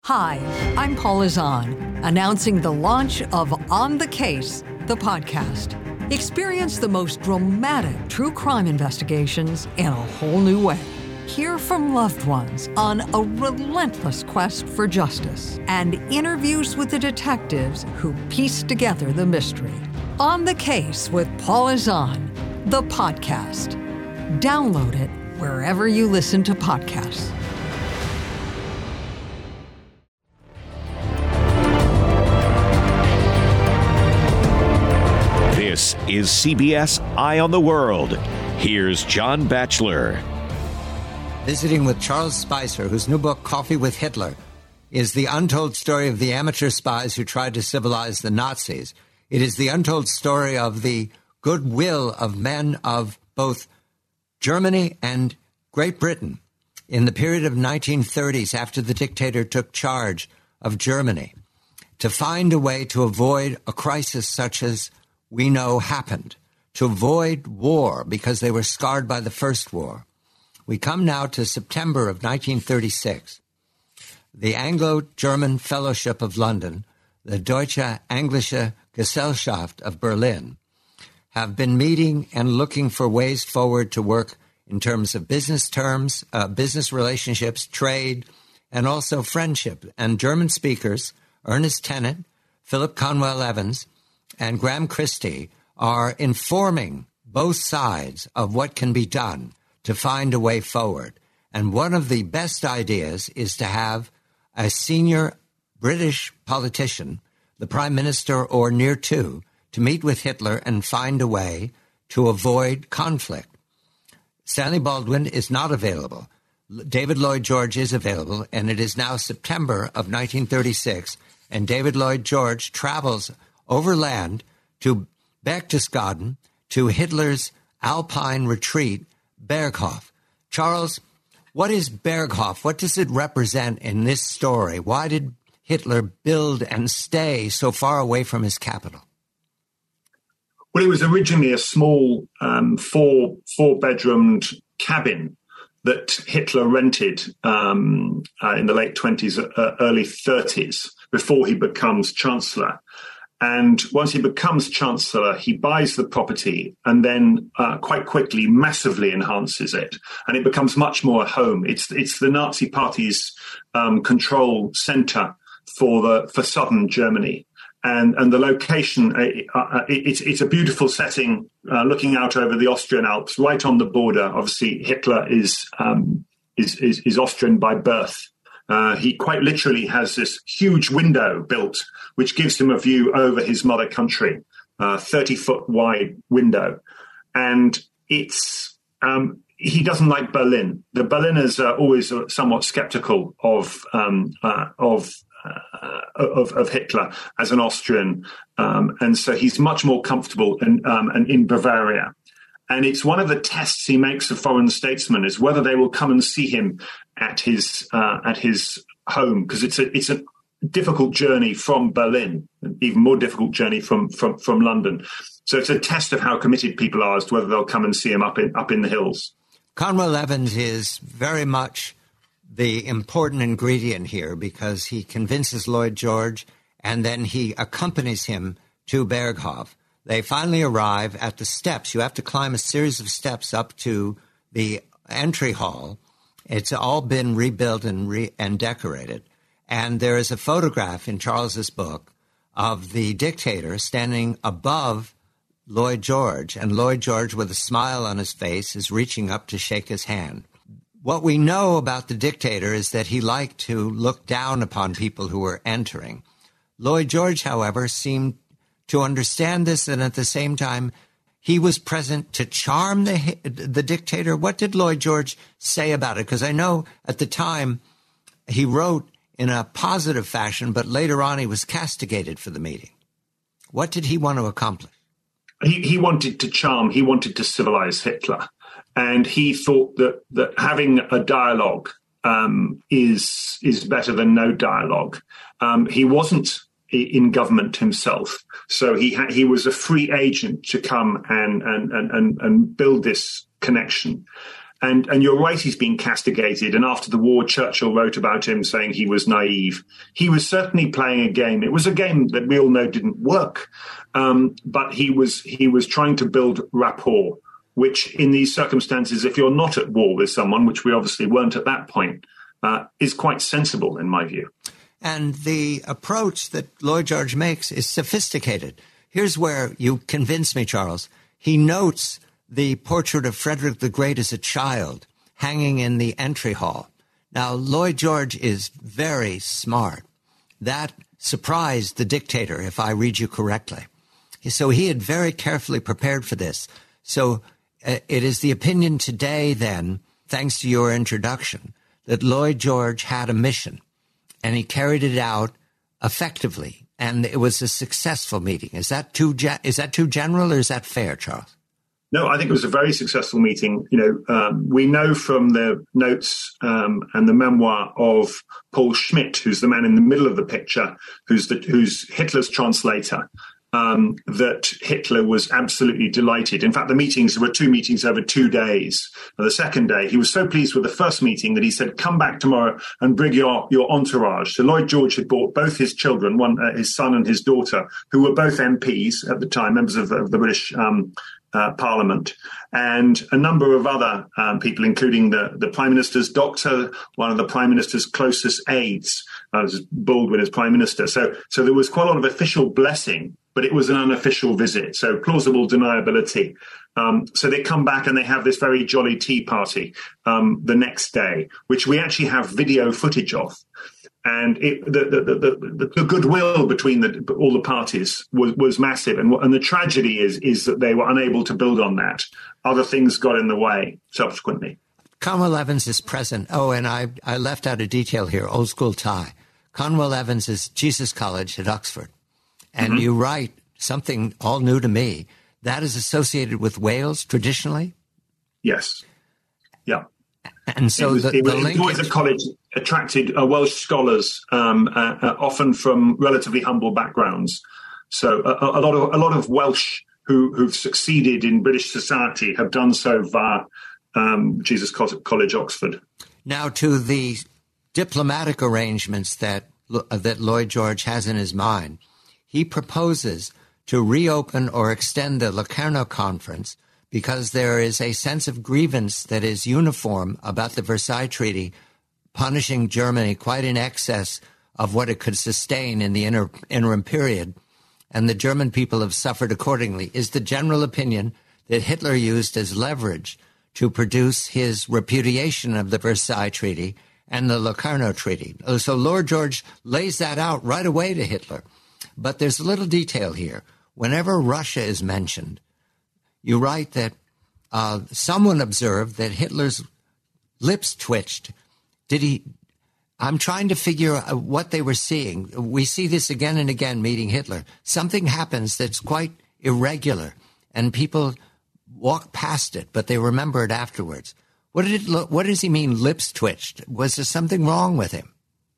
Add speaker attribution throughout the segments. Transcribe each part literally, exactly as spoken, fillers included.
Speaker 1: Hi, I'm Paula Zahn, announcing the launch of On the Case, the podcast. Experience the most dramatic true crime investigations in a whole new way. Hear from loved ones on a relentless quest for justice and interviews with the detectives who piece together the mystery. On the Case with Paula Zahn, the podcast. Download it wherever you listen to podcasts.
Speaker 2: This is C B S Eye on the World. Here's John Batchelor.
Speaker 3: Visiting with Charles Spicer, whose new book, Coffee with Hitler, is the untold story of the amateur spies who tried to civilize the Nazis. It is the untold story of the goodwill of men of both Germany and Great Britain in the period of nineteen thirties after the dictator took charge of Germany to find a way to avoid a crisis such as we know happened, to avoid war because they were scarred by the First War. We come now to September of nineteen thirty-six. The Anglo-German Fellowship of London, the Deutsche Englische Gesellschaft of Berlin, have been meeting and looking for ways forward to work in terms of business terms, uh, business relationships, trade, and also friendship. And German speakers, Ernest Tennant, Philip Conwell Evans, and Graham Christie are informing both sides of what can be done to find a way forward. And one of the best ideas is to have a senior British politician, the Prime Minister or near to, to meet with Hitler and find a way to avoid conflict. Stanley Baldwin is not available. David Lloyd George is available, and it is now September of nineteen thirty-six, and David Lloyd George travels overland to Berchtesgaden, to Hitler's Alpine retreat, Berghof. Charles, what is Berghof? What does it represent in this story? Why did Hitler build and stay so far away from his capital?
Speaker 4: Well, it was originally a small um, four, four-bedroomed cabin that Hitler rented um, uh, in the late twenties, uh, early thirties, before he becomes Chancellor. And once he becomes Chancellor, he buys the property and then uh, quite quickly massively enhances it. And it becomes much more a home. It's it's the Nazi Party's um, control center for the for southern Germany. And and the location, uh, uh, it's it's a beautiful setting uh, looking out over the Austrian Alps, right on the border. Obviously, Hitler is um, is, is is Austrian by birth. Uh, he quite literally has this huge window built, which gives him a view over his mother country, uh, thirty foot wide window. And it's um, he doesn't like Berlin. The Berliners are always somewhat skeptical of um, uh, of, uh, of of Hitler as an Austrian, um, and so he's much more comfortable in, um, in, in Bavaria. And it's one of the tests he makes of foreign statesmen is whether they will come and see him at his uh, at his home, because it's a it's a difficult journey from Berlin, an even more difficult journey from from from London. So it's a test of how committed people are as to whether they'll come and see him up in up in the hills.
Speaker 3: Conwell Evans is very much the important ingredient here because he convinces Lloyd George and then he accompanies him to Berghof. They finally arrive at the steps. You have to climb a series of steps up to the entry hall. It's all been rebuilt and re- and decorated. And there is a photograph in Charles's book of the dictator standing above Lloyd George. And Lloyd George, with a smile on his face, is reaching up to shake his hand. What we know about the dictator is that he liked to look down upon people who were entering. Lloyd George, however, seemed to understand this, and at the same time, he was present to charm the the dictator. What did Lloyd George say about it? Because I know at the time he wrote in a positive fashion, but later on he was castigated for the meeting. What did he want to accomplish?
Speaker 4: He, he wanted to charm, he wanted to civilize Hitler. And he thought that, that having a dialogue um, is, is better than no dialogue. Um, he wasn't in government himself. So he ha- he was a free agent to come and, and, and, and build this connection. And and you're right, he's been castigated. And after the war, Churchill wrote about him saying he was naive. He was certainly playing a game. It was a game that we all know didn't work. Um, but he was he was trying to build rapport, which in these circumstances, if you're not at war with someone, which we obviously weren't at that point, uh, is quite sensible in my view.
Speaker 3: And the approach that Lloyd George makes is sophisticated. Here's where you convince me, Charles. He notes the portrait of Frederick the Great as a child hanging in the entry hall. Now, Lloyd George is very smart. That surprised the dictator, if I read you correctly. So he had very carefully prepared for this. So uh, it is the opinion today, then, thanks to your introduction, that Lloyd George had a mission, and he carried it out effectively, and it was a successful meeting. Is that too ge- is that too general, or is that fair, Charles?
Speaker 4: No, I think it was a very successful meeting. You know, um, we know from the notes um, and the memoir of Paul Schmidt, who's the man in the middle of the picture, who's the, who's Hitler's translator, um, that Hitler was absolutely delighted. In fact, the meetings, there were two meetings over two days. And the second day, he was so pleased with the first meeting that he said, come back tomorrow and bring your, your entourage. So Lloyd George had brought both his children, one, uh, his son and his daughter, who were both M Ps at the time, members of, of the British um Uh, Parliament, and a number of other um, people, including the, the Prime Minister's doctor, one of the Prime Minister's closest aides, uh, Baldwin as Prime Minister. So, so there was quite a lot of official blessing, but it was an unofficial visit, so plausible deniability. Um, so they come back and they have this very jolly tea party um, the next day, which we actually have video footage of. And it, the, the, the, the goodwill between the, all the parties was, was massive. And, and the tragedy is, is that they were unable to build on that. Other things got in the way subsequently.
Speaker 3: Conwell Evans is present. Oh, and I, I left out a detail here, old school tie. Conwell Evans is Jesus College at Oxford. And mm-hmm. you write something all new to me. That is associated with Wales traditionally?
Speaker 4: Yes. Yeah.
Speaker 3: And so
Speaker 4: it was,
Speaker 3: the,
Speaker 4: it was,
Speaker 3: the
Speaker 4: it was always a college attracted uh, Welsh scholars, um, uh, uh, often from relatively humble backgrounds. So a, a lot of a lot of Welsh who, who've succeeded in British society have done so via um, Jesus College, Oxford.
Speaker 3: Now, to the diplomatic arrangements that uh, that Lloyd George has in his mind, he proposes to reopen or extend the Locarno Conference because there is a sense of grievance that is uniform about the Versailles Treaty, punishing Germany quite in excess of what it could sustain in the inter- interim period, and the German people have suffered accordingly. Is the general opinion that Hitler used as leverage to produce his repudiation of the Versailles Treaty and the Locarno Treaty? So Lord George lays that out right away to Hitler. But there's a little detail here. Whenever Russia is mentioned, you write that uh, someone observed that Hitler's lips twitched. Did he? I'm trying to figure out what they were seeing. We see this again and again meeting Hitler. Something happens that's quite irregular, and people walk past it, but they remember it afterwards. What did it look? What does he mean? Lips twitched. Was there something wrong with him?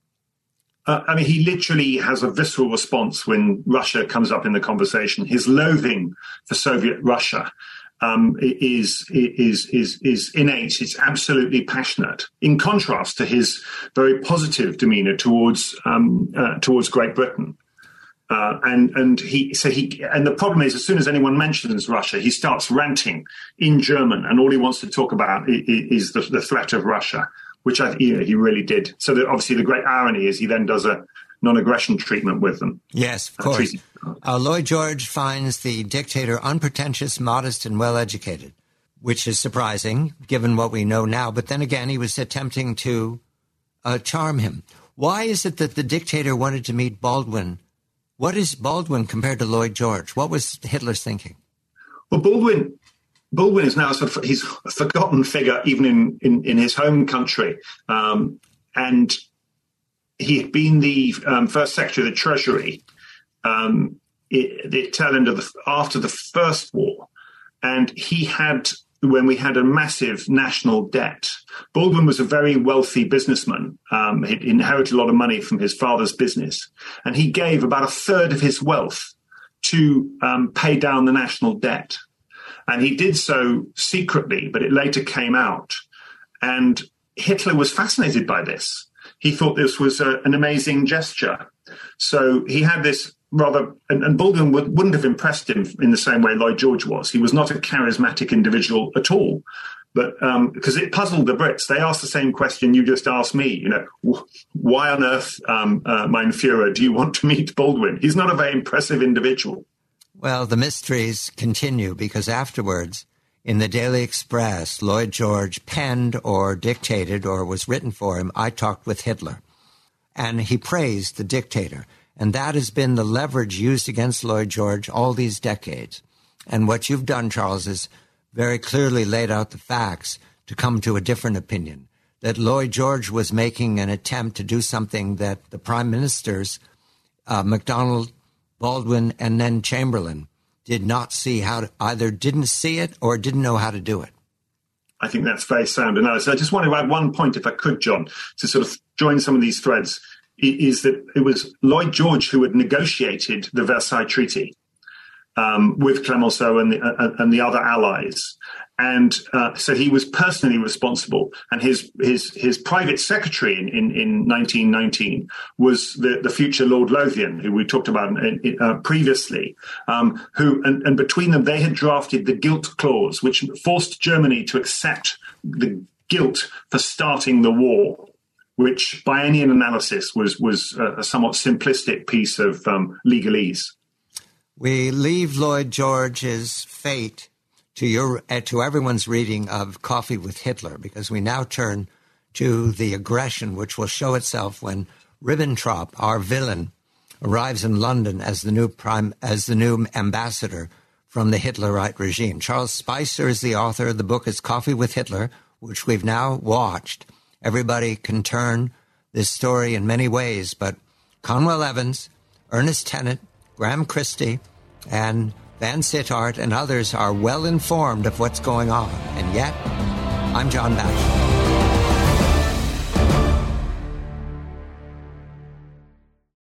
Speaker 4: Uh, I mean, he literally has a visceral response when Russia comes up in the conversation. His loathing for Soviet Russia um, is, is, is, is innate. It's absolutely passionate, in contrast to his very positive demeanor towards, um, uh, towards Great Britain. Uh, and, and he, so he, and the problem is, as soon as anyone mentions Russia, he starts ranting in German, and all he wants to talk about is, is the, the threat of Russia, which I, you know, he really did. So that obviously the great irony is he then does a non-aggression treatment with them.
Speaker 3: Yes, of course. Uh, Lloyd George finds the dictator unpretentious, modest, and well-educated, which is surprising given what we know now. But then again, he was attempting to uh, charm him. Why is it that the dictator wanted to meet Baldwin? What is Baldwin compared to Lloyd George? What was Hitler's thinking?
Speaker 4: Well, Baldwin... Baldwin is now sort of, he's a forgotten figure even in, in, in his home country. Um, and he had been the um, first Secretary of the Treasury um, at the tail end of the, after the First War. And he had, when we had a massive national debt, Baldwin was a very wealthy businessman. Um, he'd inherited a lot of money from his father's business. And he gave about a third of his wealth to um, pay down the national debt. And he did so secretly, but it later came out. And Hitler was fascinated by this. He thought this was a, an amazing gesture. So he had this rather, and, and Baldwin would, wouldn't have impressed him in the same way Lloyd George was. He was not a charismatic individual at all. But because um, it puzzled the Brits, they asked the same question you just asked me. You know, why on earth, um, uh, mein Führer, do you want to meet Baldwin? He's not a very impressive individual.
Speaker 3: Well, the mysteries continue because afterwards, in the Daily Express, Lloyd George penned or dictated or was written for him, I Talked with Hitler. And he praised the dictator. And that has been the leverage used against Lloyd George all these decades. And what you've done, Charles, is very clearly laid out the facts to come to a different opinion, that Lloyd George was making an attempt to do something that the prime ministers, uh, MacDonald, Baldwin, and then Chamberlain, did not see how to, either didn't see it or didn't know how to do it.
Speaker 4: I think that's very sound analysis. I just want to add one point, if I could, John, to sort of join some of these threads, is that it was Lloyd George who had negotiated the Versailles Treaty um, with Clemenceau and the, uh, and the other allies. And uh, so he was personally responsible. And his his his private secretary in, in, in nineteen nineteen was the, the future Lord Lothian, who we talked about in, in, uh, previously, um, who and, and between them, they had drafted the guilt clause, which forced Germany to accept the guilt for starting the war, which by any analysis was, was a, a somewhat simplistic piece of um, legalese.
Speaker 3: We leave Lloyd George's fate to your uh, to everyone's reading of Coffee with Hitler, because we now turn to the aggression which will show itself when Ribbentrop, our villain, arrives in London as the new prime as the new ambassador from the Hitlerite regime. Charles Spicer is the author. The book is Coffee with Hitler, which we've now watched. Everybody can turn this story in many ways, but Conwell Evans, Ernest Tennant, Graham Christie, and Van Sittart and others are well informed of what's going on. And yet, I'm John Batchelor.